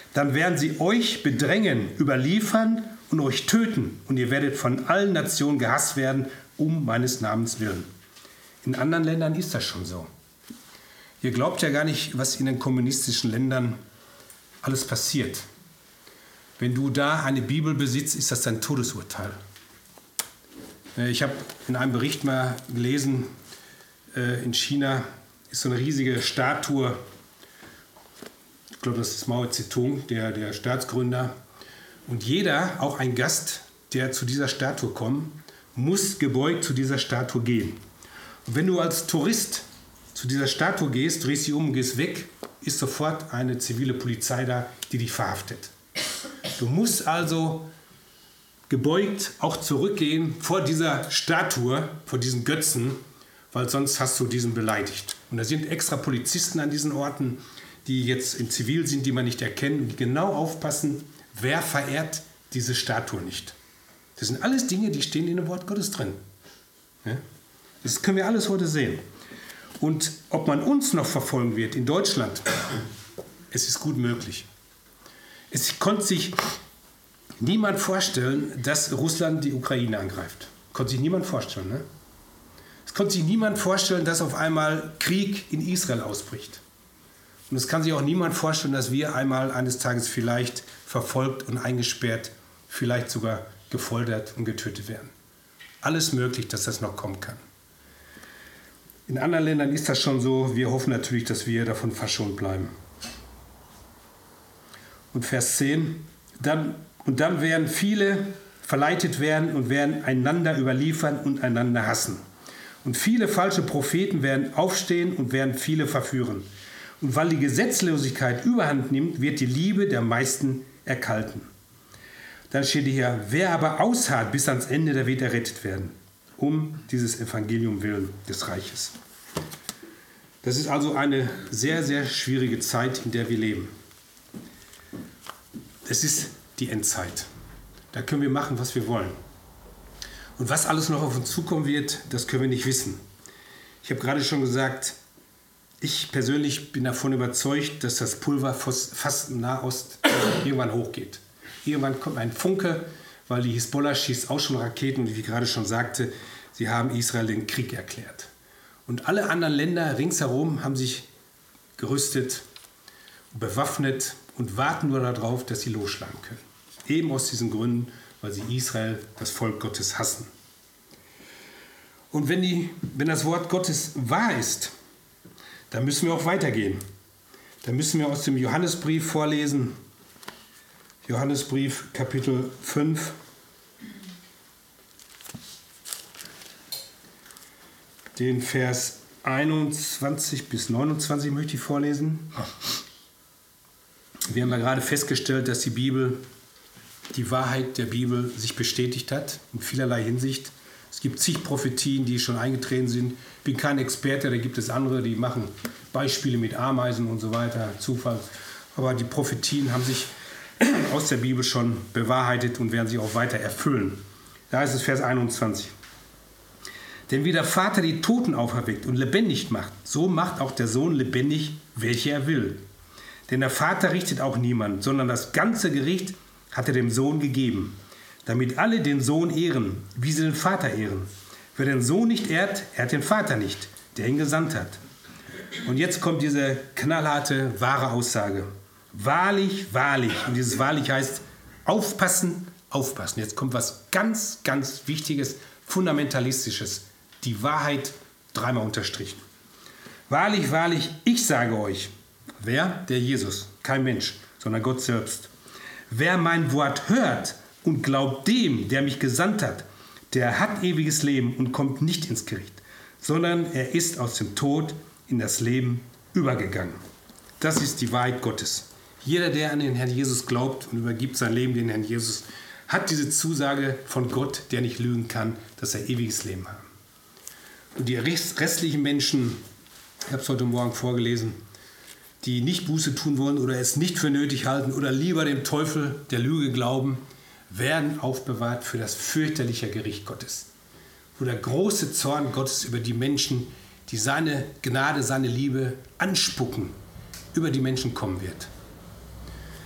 dann werden sie euch bedrängen, überliefern und euch töten. Und ihr werdet von allen Nationen gehasst werden, um meines Namens willen. In anderen Ländern ist das schon so. Ihr glaubt ja gar nicht, was in den kommunistischen Ländern alles passiert. Wenn du da eine Bibel besitzt, ist das dein Todesurteil. Ich habe in einem Bericht mal gelesen, in China ist so eine riesige Statue, ich glaube, das ist Mao Zedong, der, der Staatsgründer. Und jeder, auch ein Gast, der zu dieser Statue kommt, muss gebeugt zu dieser Statue gehen. Und wenn du als Tourist zu dieser Statue gehst, drehst sie um und gehst weg, ist sofort eine zivile Polizei da, die dich verhaftet. Du musst also gebeugt auch zurückgehen vor dieser Statue, vor diesen Götzen, weil sonst hast du diesen beleidigt. Und da sind extra Polizisten an diesen Orten, die jetzt in Zivil sind, die man nicht erkennt, und die genau aufpassen, wer verehrt diese Statue nicht. Das sind alles Dinge, die stehen in dem Wort Gottes drin. Ja? Das können wir alles heute sehen. Und ob man uns noch verfolgen wird in Deutschland, es ist gut möglich. Es konnte sich niemand vorstellen, dass Russland die Ukraine angreift. Konnte sich niemand vorstellen. Ne? Es konnte sich niemand vorstellen, dass auf einmal Krieg in Israel ausbricht. Und es kann sich auch niemand vorstellen, dass wir einmal eines Tages vielleicht verfolgt und eingesperrt, vielleicht sogar gefoltert und getötet werden. Alles möglich, dass das noch kommen kann. In anderen Ländern ist das schon so. Wir hoffen natürlich, dass wir davon verschont bleiben. Und Vers zehn. Dann, und dann werden viele verleitet werden und werden einander überliefern und einander hassen. Und viele falsche Propheten werden aufstehen und werden viele verführen. Und weil die Gesetzlosigkeit überhand nimmt, wird die Liebe der meisten erkalten. Dann steht hier, wer aber ausharrt bis ans Ende, der wird errettet werden, um dieses Evangelium willen des Reiches. Das ist also eine sehr, sehr schwierige Zeit, in der wir leben. Es ist die Endzeit. Da können wir machen, was wir wollen. Und was alles noch auf uns zukommen wird, das können wir nicht wissen. Ich habe gerade schon gesagt, ich persönlich bin davon überzeugt, dass das Pulver fast in Nahost irgendwann hochgeht. Irgendwann kommt ein Funke, weil die Hisbollah schießt auch schon Raketen und wie ich gerade schon sagte, sie haben Israel den Krieg erklärt. Und alle anderen Länder ringsherum haben sich gerüstet, bewaffnet und warten nur darauf, dass sie losschlagen können. Eben aus diesen Gründen, weil sie Israel, das Volk Gottes, hassen. Und wenn, die, wenn das Wort Gottes wahr ist, dann müssen wir auch weitergehen. Dann müssen wir aus dem Johannesbrief vorlesen. Johannesbrief, Kapitel fünf. Den Vers einundzwanzig bis neunundzwanzig möchte ich vorlesen. Wir haben ja gerade festgestellt, dass die Bibel, die Wahrheit der Bibel sich bestätigt hat, in vielerlei Hinsicht. Es gibt zig Prophetien, die schon eingetreten sind. Ich bin kein Experte, da gibt es andere, die machen Beispiele mit Ameisen und so weiter, Zufall. Aber die Prophetien haben sich aus der Bibel schon bewahrheitet und werden sich auch weiter erfüllen. Da ist es Vers einundzwanzig. Denn wie der Vater die Toten auferweckt und lebendig macht, so macht auch der Sohn lebendig, welche er will. Denn der Vater richtet auch niemand, sondern das ganze Gericht hat er dem Sohn gegeben, damit alle den Sohn ehren, wie sie den Vater ehren. Wer den Sohn nicht ehrt, ehrt den Vater nicht, der ihn gesandt hat. Und jetzt kommt diese knallharte, wahre Aussage. Wahrlich, wahrlich. Und dieses wahrlich heißt aufpassen, aufpassen. Jetzt kommt was ganz, ganz Wichtiges, Fundamentalistisches. Die Wahrheit dreimal unterstrichen. Wahrlich, wahrlich, ich sage euch. Wer? Der Jesus. Kein Mensch, sondern Gott selbst. Wer mein Wort hört und glaubt dem, der mich gesandt hat, der hat ewiges Leben und kommt nicht ins Gericht, sondern er ist aus dem Tod in das Leben übergegangen. Das ist die Wahrheit Gottes. Jeder, der an den Herrn Jesus glaubt und übergibt sein Leben dem Herrn Jesus, hat diese Zusage von Gott, der nicht lügen kann, dass er ewiges Leben hat. Und die restlichen Menschen, ich habe es heute Morgen vorgelesen, die nicht Buße tun wollen oder es nicht für nötig halten oder lieber dem Teufel der Lüge glauben, werden aufbewahrt für das fürchterliche Gericht Gottes, wo der große Zorn Gottes über die Menschen, die seine Gnade, seine Liebe anspucken, über die Menschen kommen wird.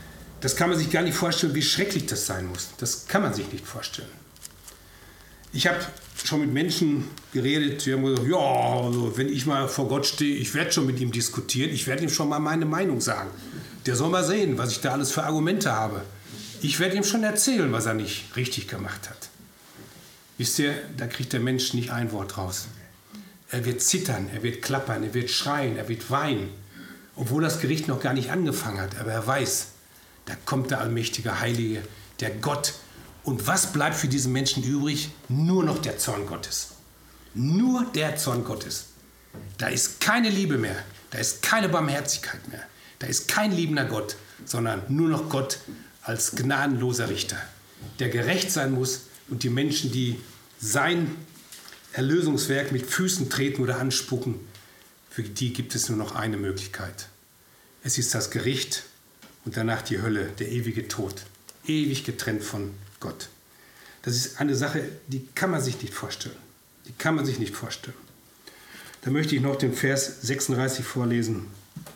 Das kann man sich gar nicht vorstellen, wie schrecklich das sein muss. Das kann man sich nicht vorstellen. Ich habe schon mit Menschen geredet, die haben gesagt, ja, also wenn ich mal vor Gott stehe, ich werde schon mit ihm diskutieren, ich werde ihm schon mal meine Meinung sagen. Der soll mal sehen, was ich da alles für Argumente habe. Ich werde ihm schon erzählen, was er nicht richtig gemacht hat. Wisst ihr, da kriegt der Mensch nicht ein Wort raus. Er wird zittern, er wird klappern, er wird schreien, er wird weinen. Obwohl das Gericht noch gar nicht angefangen hat, aber er weiß, da kommt der allmächtige Heilige, der Gott. Und was bleibt für diesen Menschen übrig? Nur noch der Zorn Gottes. Nur der Zorn Gottes. Da ist keine Liebe mehr, da ist keine Barmherzigkeit mehr, da ist kein liebender Gott, sondern nur noch Gott als gnadenloser Richter, der gerecht sein muss und die Menschen, die sein Erlösungswerk mit Füßen treten oder anspucken, für die gibt es nur noch eine Möglichkeit. Es ist das Gericht und danach die Hölle, der ewige Tod, ewig getrennt von Gott. Das ist eine Sache, die kann man sich nicht vorstellen. Die kann man sich nicht vorstellen. Da möchte ich noch den Vers sechsunddreißig vorlesen.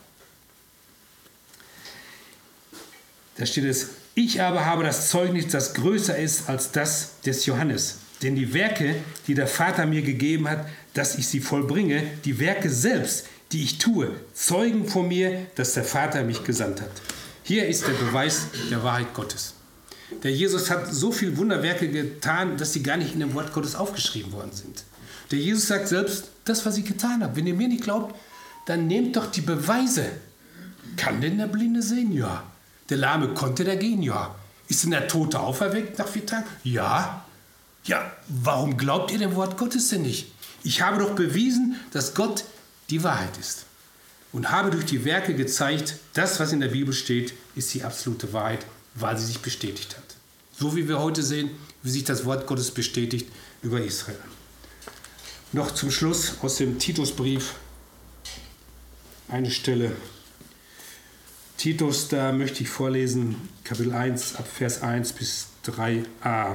Da steht es: Ich aber habe das Zeugnis, das größer ist als das des Johannes. Denn die Werke, die der Vater mir gegeben hat, dass ich sie vollbringe, die Werke selbst, die ich tue, zeugen von mir, dass der Vater mich gesandt hat. Hier ist der Beweis der Wahrheit Gottes. Der Jesus hat so viele Wunderwerke getan, dass sie gar nicht in dem Wort Gottes aufgeschrieben worden sind. Der Jesus sagt selbst, das, was ich getan habe, wenn ihr mir nicht glaubt, dann nehmt doch die Beweise. Kann denn der Blinde sehen? Ja. Der Lahme, konnte der gehen? Ja. Ist denn der Tote auferweckt nach vier Tagen? Ja. Ja, warum glaubt ihr dem Wort Gottes denn nicht? Ich habe doch bewiesen, dass Gott die Wahrheit ist. Und habe durch die Werke gezeigt, das, was in der Bibel steht, ist die absolute Wahrheit, weil sie sich bestätigt hat. So wie wir heute sehen, wie sich das Wort Gottes bestätigt über Israel. Noch zum Schluss aus dem Titusbrief eine Stelle. Titus, da möchte ich vorlesen, Kapitel eins, ab Vers eins bis drei a.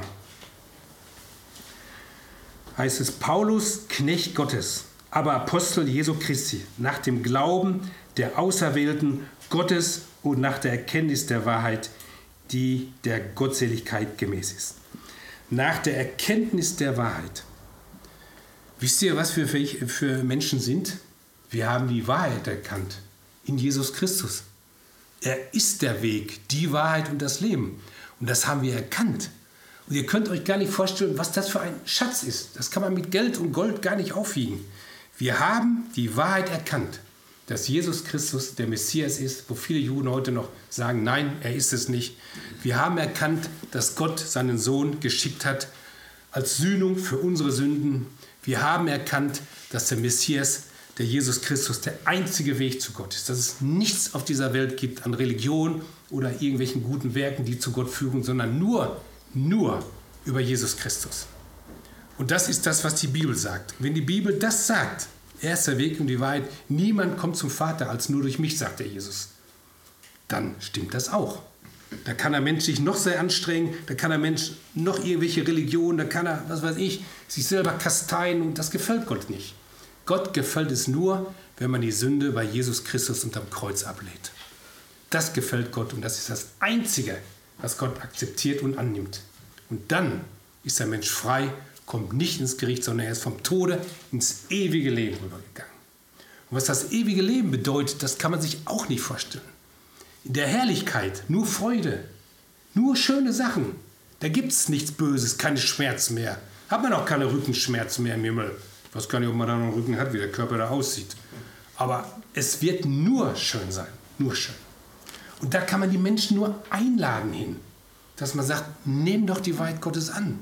Heißt es: Paulus, Knecht Gottes, aber Apostel Jesu Christi, nach dem Glauben der Auserwählten Gottes und nach der Erkenntnis der Wahrheit, die der Gottseligkeit gemäß ist. Nach der Erkenntnis der Wahrheit. Wisst ihr, was wir für Menschen sind? Wir haben die Wahrheit erkannt in Jesus Christus. Er ist der Weg, die Wahrheit und das Leben. Und das haben wir erkannt. Und ihr könnt euch gar nicht vorstellen, was das für ein Schatz ist. Das kann man mit Geld und Gold gar nicht aufwiegen. Wir haben die Wahrheit erkannt, dass Jesus Christus der Messias ist, wo viele Juden heute noch sagen, nein, er ist es nicht. Wir haben erkannt, dass Gott seinen Sohn geschickt hat als Sühnung für unsere Sünden. Wir haben erkannt, dass der Messias, der Jesus Christus, der einzige Weg zu Gott ist. Dass es nichts auf dieser Welt gibt an Religion oder irgendwelchen guten Werken, die zu Gott führen, sondern nur, nur über Jesus Christus. Und das ist das, was die Bibel sagt. Wenn die Bibel das sagt, er ist der Weg und die Wahrheit, niemand kommt zum Vater als nur durch mich, sagt der Jesus, dann stimmt das auch. Da kann der Mensch sich noch sehr anstrengen, da kann der Mensch noch irgendwelche Religionen, da kann er, was weiß ich, sich selber kasteien und das gefällt Gott nicht. Gott gefällt es nur, wenn man die Sünde bei Jesus Christus unterm Kreuz ablehnt. Das gefällt Gott und das ist das Einzige, was Gott akzeptiert und annimmt. Und dann ist der Mensch frei, kommt nicht ins Gericht, sondern er ist vom Tode ins ewige Leben rübergegangen. Und was das ewige Leben bedeutet, das kann man sich auch nicht vorstellen. In der Herrlichkeit nur Freude, nur schöne Sachen. Da gibt es nichts Böses, keine Schmerzen mehr. Hat man auch keine Rückenschmerzen mehr im Himmel. Ich weiß gar nicht, ob man da noch einen Rücken hat, wie der Körper da aussieht. Aber es wird nur schön sein, nur schön. Und da kann man die Menschen nur einladen hin, dass man sagt, nimm doch die Wahrheit Gottes an.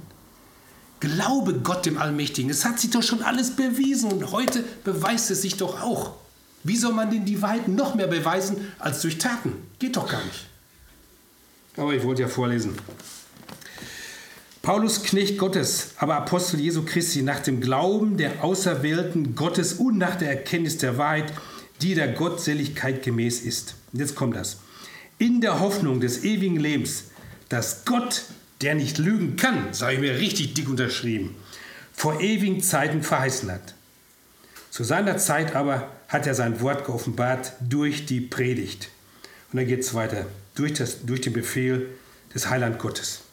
Glaube Gott dem Allmächtigen. Es hat sich doch schon alles bewiesen und heute beweist es sich doch auch. Wie soll man denn die Wahrheit noch mehr beweisen als durch Taten? Geht doch gar nicht. Aber ich wollte ja vorlesen. Paulus, Knecht Gottes, aber Apostel Jesu Christi, nach dem Glauben der Auserwählten Gottes und nach der Erkenntnis der Wahrheit, die der Gottseligkeit gemäß ist. Und jetzt kommt das. In der Hoffnung des ewigen Lebens, dass Gott, der nicht lügen kann, das habe ich mir richtig dick unterschrieben, vor ewigen Zeiten verheißen hat. Zu seiner Zeit aber hat er sein Wort geoffenbart durch die Predigt. Und dann geht es weiter. durch, das, durch den Befehl des Heiland Gottes.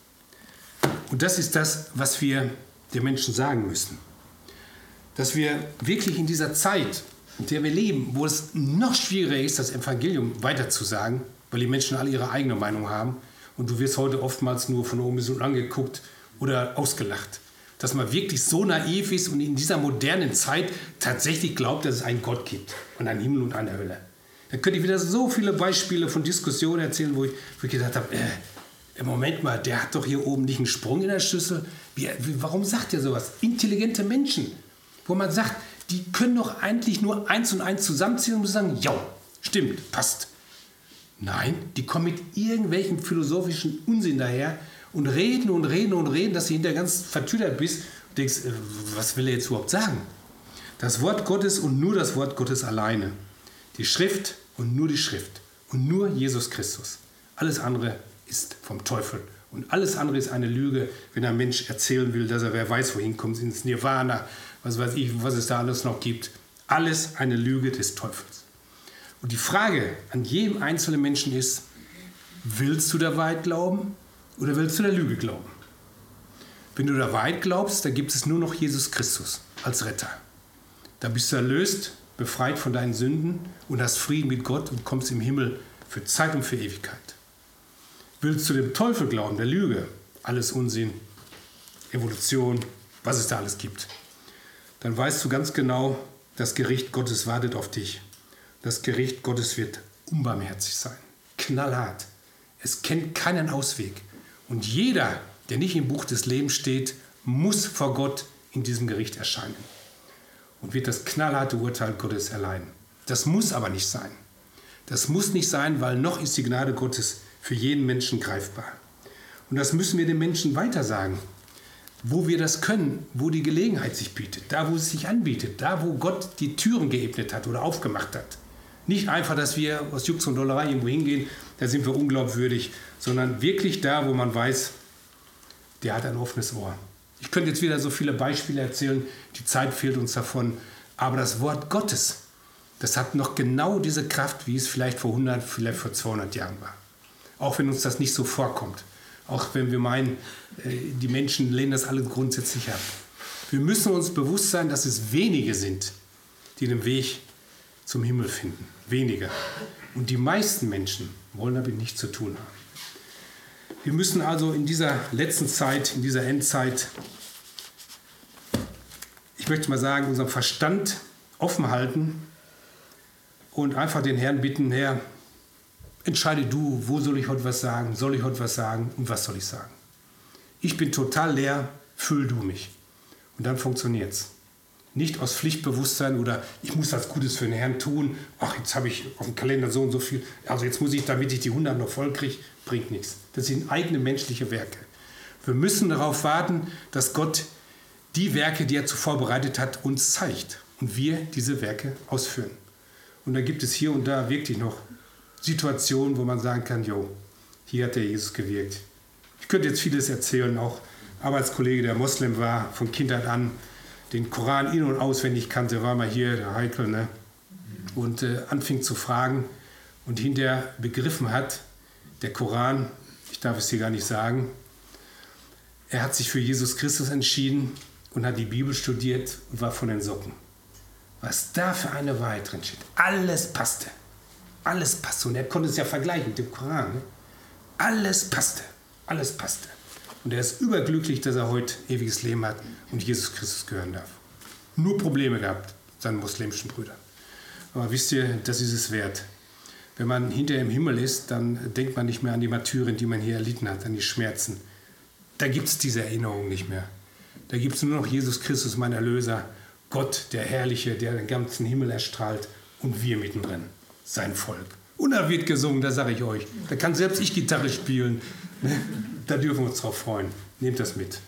Und das ist das, was wir den Menschen sagen müssen. Dass wir wirklich in dieser Zeit, in der wir leben, wo es noch schwieriger ist, das Evangelium weiterzusagen, weil die Menschen alle ihre eigene Meinung haben und du wirst heute oftmals nur von oben bis unten angeguckt oder ausgelacht. Dass man wirklich so naiv ist und in dieser modernen Zeit tatsächlich glaubt, dass es einen Gott gibt und einen Himmel und eine Hölle. Da könnte ich wieder so viele Beispiele von Diskussionen erzählen, wo ich, wo ich gedacht habe, äh, Moment mal, der hat doch hier oben nicht einen Sprung in der Schüssel. Wie, wie, warum sagt er sowas? Intelligente Menschen, wo man sagt, die können doch eigentlich nur eins und eins zusammenziehen und sagen, ja, stimmt, passt. Nein, die kommen mit irgendwelchen philosophischen Unsinn daher und reden und reden und reden, dass du hinterher ganz vertüdert bist und denkst, was will er jetzt überhaupt sagen? Das Wort Gottes und nur das Wort Gottes alleine. Die Schrift und nur die Schrift und nur Jesus Christus. Alles andere ist vom Teufel und alles andere ist eine Lüge, wenn ein Mensch erzählen will, dass er wer weiß wohin kommt, ins Nirvana, was weiß ich, was es da alles noch gibt. Alles eine Lüge des Teufels. Und die Frage an jedem einzelnen Menschen ist, willst du der Wahrheit glauben oder willst du der Lüge glauben? Wenn du der Wahrheit glaubst, dann gibt es nur noch Jesus Christus als Retter. Da bist du erlöst, befreit von deinen Sünden und hast Frieden mit Gott und kommst im Himmel für Zeit und für Ewigkeit. Willst du dem Teufel glauben, der Lüge, alles Unsinn, Evolution, was es da alles gibt, dann weißt du ganz genau, das Gericht Gottes wartet auf dich. Das Gericht Gottes wird unbarmherzig sein, knallhart. Es kennt keinen Ausweg. Und jeder, der nicht im Buch des Lebens steht, muss vor Gott in diesem Gericht erscheinen und wird das knallharte Urteil Gottes erleiden. Das muss aber nicht sein. Das muss nicht sein, weil noch ist die Gnade Gottes für jeden Menschen greifbar. Und das müssen wir den Menschen weitersagen, wo wir das können, wo die Gelegenheit sich bietet, da wo es sich anbietet, da wo Gott die Türen geebnet hat oder aufgemacht hat. Nicht einfach, dass wir aus Jux und Dollerei irgendwo hingehen, da sind wir unglaubwürdig, sondern wirklich da, wo man weiß, der hat ein offenes Ohr. Ich könnte jetzt wieder so viele Beispiele erzählen, die Zeit fehlt uns davon, aber das Wort Gottes, das hat noch genau diese Kraft, wie es vielleicht vor hundert, vielleicht vor zweihundert Jahren war. Auch wenn uns das nicht so vorkommt. Auch wenn wir meinen, die Menschen lehnen das alle grundsätzlich ab. Wir müssen uns bewusst sein, dass es wenige sind, die den Weg zum Himmel finden. Wenige. Und die meisten Menschen wollen damit nichts zu tun haben. Wir müssen also in dieser letzten Zeit, in dieser Endzeit, ich möchte mal sagen, unseren Verstand offen halten und einfach den Herrn bitten, Herr, entscheide du, wo soll ich heute was sagen, soll ich heute was sagen und was soll ich sagen. Ich bin total leer, füll du mich. Und dann funktioniert es. Nicht aus Pflichtbewusstsein oder ich muss was Gutes für den Herrn tun. Ach, jetzt habe ich auf dem Kalender so und so viel. Also jetzt muss ich, damit ich die hundert noch voll kriege, bringt nichts. Das sind eigene menschliche Werke. Wir müssen darauf warten, dass Gott die Werke, die er zuvor bereitet hat, uns zeigt. Und wir diese Werke ausführen. Und da gibt es hier und da wirklich noch Situationen, wo man sagen kann, jo, hier hat der Jesus gewirkt. Ich könnte jetzt vieles erzählen, auch Arbeitskollege, der Moslem war, von Kindheit an, den Koran in- und auswendig kannte, war mal hier, der Heikel, ne? Und äh, anfing zu fragen und hinterher begriffen hat, der Koran, ich darf es hier gar nicht sagen, er hat sich für Jesus Christus entschieden und hat die Bibel studiert und war von den Socken. Was da für eine Wahrheit drin steht. Alles passte. Alles passte. Und er konnte es ja vergleichen mit dem Koran. Ne? Alles passte. Alles passte. Und er ist überglücklich, dass er heute ewiges Leben hat und Jesus Christus gehören darf. Nur Probleme gehabt, seinen muslimischen Brüdern. Aber wisst ihr, das ist es wert. Wenn man hinterher im Himmel ist, dann denkt man nicht mehr an die Martyren, die man hier erlitten hat, an die Schmerzen. Da gibt es diese Erinnerung nicht mehr. Da gibt es nur noch Jesus Christus, mein Erlöser, Gott, der Herrliche, der den ganzen Himmel erstrahlt und wir mittendrin, sein Volk. Und da wird gesungen, da sage ich euch. Da kann selbst ich Gitarre spielen. Da dürfen wir uns drauf freuen. Nehmt das mit.